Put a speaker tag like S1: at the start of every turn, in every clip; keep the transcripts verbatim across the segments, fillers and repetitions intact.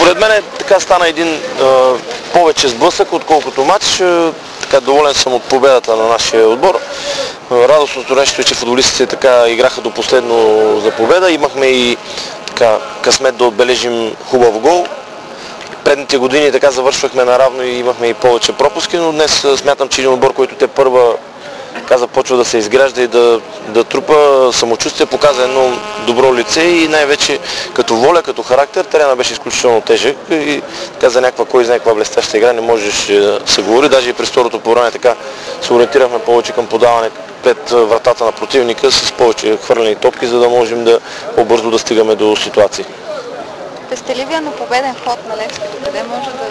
S1: Според мен така стана един а, повече сблъсък, отколкото матч. Така доволен съм от победата на нашия отбор. Радостното нещо е, че футболистите така играха до последно за победа. Имахме и така късмет да отбележим хубав гол. Предните години така завършвахме наравно и имахме и повече пропуски, но днес смятам, че един отбор, който те първа така започва да се изгражда и да, да трупа самочувствие, показа едно добро лице и най-вече като воля, като характер. Терена беше изключително тежък и така за някаква кой знае каква блестяща игра не можеш да се говори. Даже и през второто по време така се ориентирахме повече към подаване пред вратата на противника с повече хвърлени топки, за да можем да по-бързо да стигаме до ситуации.
S2: Пестеливия, но победен ход на Левски, къде може да...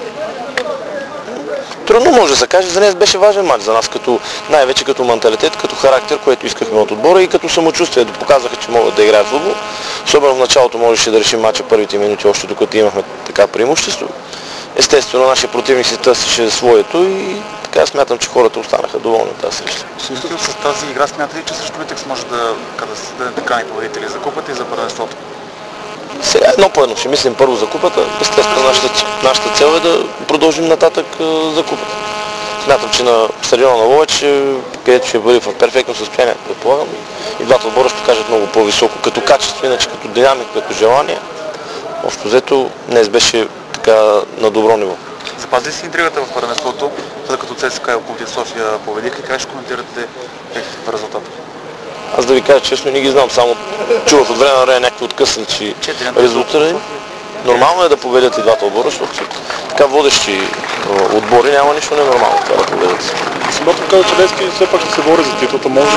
S1: Трудно може да се каже, за днес беше важен матч за нас, като, най-вече като менталитет, като характер, което искахме от отбора и като самочувствие. Да показаха, че могат да играят футбол. Особено в началото можеше да решим матча първите минути, още докато имахме така преимущество. Естествено, нашия противник си търсеше своето и така смятам, че хората останаха доволни от тази среща.
S3: С тази игра смятате ли, че срещу Витекс може да, да се даде така и победители за купата и за първенството?
S1: Сега едно по едно ще мислим първо за купата. Естествено, нашата, нашата цел е да продължим нататък за купата. Смятам, че на стадиона на Ловеч, където ще бъде в перфектно състояние, предполагам, и двата отбора ще покажат много по-високо като качество, иначе като динамика, като желание. Общо взето днес беше така на добро ниво.
S3: Запази си интригата в първенството, след като ЦСКА и Локомотив София победиха, как ще коментирате в резултата?
S1: Аз да ви кажа честно, не ги знам, само чувах от време на време някакви откъснати резултати. Нормално е да победят и двата отбора, защото така водещи отбори няма нищо ненормално това да победят.
S4: Самото каза, че Левски все пак ще се бори за титлата, може.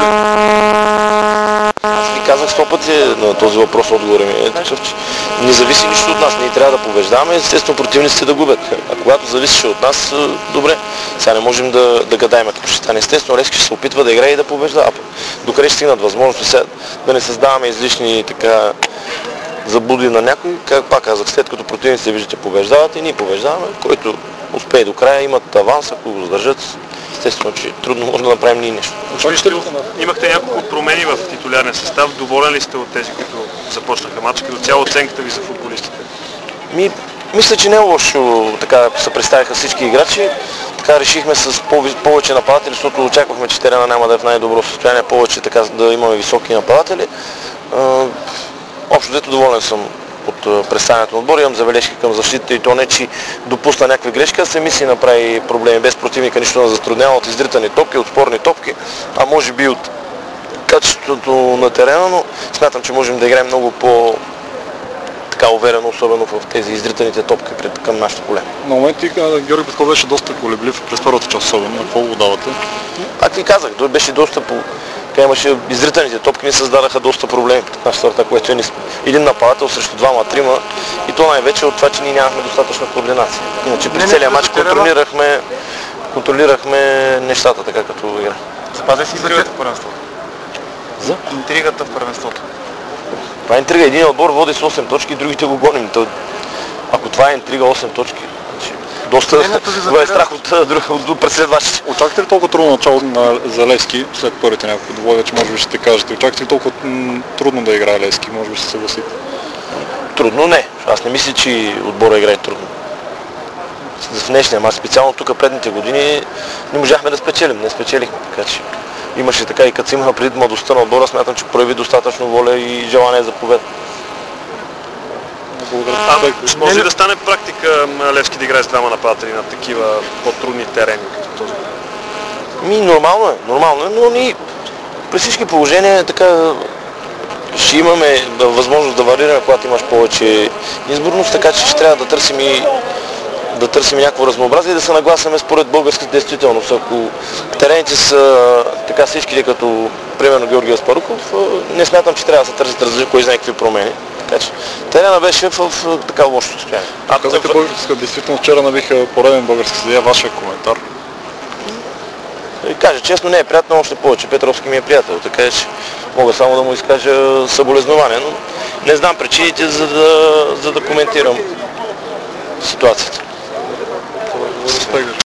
S1: Аз ви казах сто пъти на този въпрос, отговорът ми е такъв, че не зависи нищо от нас, ние трябва да побеждаваме, естествено противниците да губят. А когато зависеше от нас, добре, сега не можем да, да гадаем какво ще стане. Естествено Левски ще се опитва да играе и да побеждава. Докъде ще стигнат възможности сега да не създаваме излишни така заблуди на някой, как пак казах, след като противниците виждате побеждават и ние побеждаваме, който успее до края, имат аванс, ако го задържат, естествено, че трудно може да направим ние нещо.
S5: Имахте няколко промени в титулярния състав, доволен ли сте от тези, които започнаха матча, като цяло оценката ви за футболистите?
S1: Ми, мисля, че не е лошо, така се представиха всички играчи. Така решихме с повече нападатели, защото очаквахме, че терена няма да е в най-добро състояние, повече така да имаме високи нападатели. Общо взето доволен съм от представянето на отбора, имам забележки към защитата и то не, че допусна някакви грешки, а сами си направи проблеми без противника, нищо не затруднява от издритани топки, от спорни топки, а може би от качеството на терена, но смятам, че можем да играем много по така уверено, особено в тези издританите топки пред към нашите поле.
S4: На моменти Георги Петков беше доста колеблив през първата част особено. Какво го давате?
S1: Пак ви казах, той беше доста по... Така имаше изританите топки, ни създадаха доста проблеми пред нашата врата, което е един нападател срещу двама-трима и то най-вече от това, че ние нямахме достатъчна координация. Иначе при целия матч контролирахме, контролирахме нещата така като игра.
S3: Запази си интригата в първенството.
S1: За?
S3: Интригата в първенството.
S1: Това е интрига. Един отбор води с осем точки, другите го гоним. Ако това е интрига осем точки, доста е страх от, от, от преследващите.
S4: Очаквате ли толкова трудно начало на, за Левски след първите няколко двобоя, вече може би ще кажете? Очаквате ли толкова трудно да играе Левски? Може би ще се съгласите?
S1: Трудно не. Аз не мисля, че отбора играе трудно. В днешния мач, специално тук предните години, не можахме да спечелим. Не спечелихме. Така че имаше така и като си имаха преди младостта на отбора, смятам, че прояви достатъчно воля и желание за победа.
S5: А, може ли да стане практика Левски да играе с двама нападатели на такива по-трудни терени като този?
S1: Ми, нормално е, нормално е, но ние при всички положения така ще имаме възможност да варираме, когато имаш повече изборност, така че ще трябва да търсим и да търсим някакво разнообразие и да се нагласяме според българската действителност. Ако терените са така всичките като примерно Георги Аспарухов, не смятам, че трябва да се търсят различни кой знае какви промени. Така че терена беше в, в така лошо състояние.
S4: А казахте българска действителност, вчера набиха пореден български съдия, вашия коментар?
S1: И кажа честно, не е приятно, още повече. Петровски ми е приятел, така че мога само да му изкажа съболезнования, но не знам причините, за да, за да коментирам ситуацията.